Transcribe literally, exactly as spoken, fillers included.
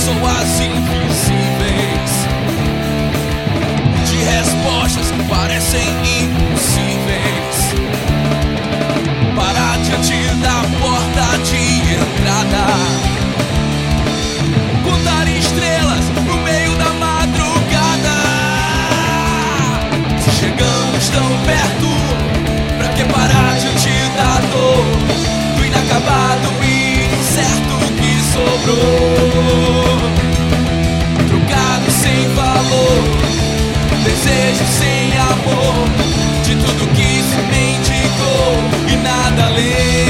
pessoas invisíveis, de respostas que parecem impossíveis, para diante da porta de entrada, contar estrelas no meio da madrugada. Se chegamos tão perto, pra que parar diante da dor, do inacabado e incerto que sobrou, trocado sem valor, desejo sem amor, de tudo que se mendigou e nada além.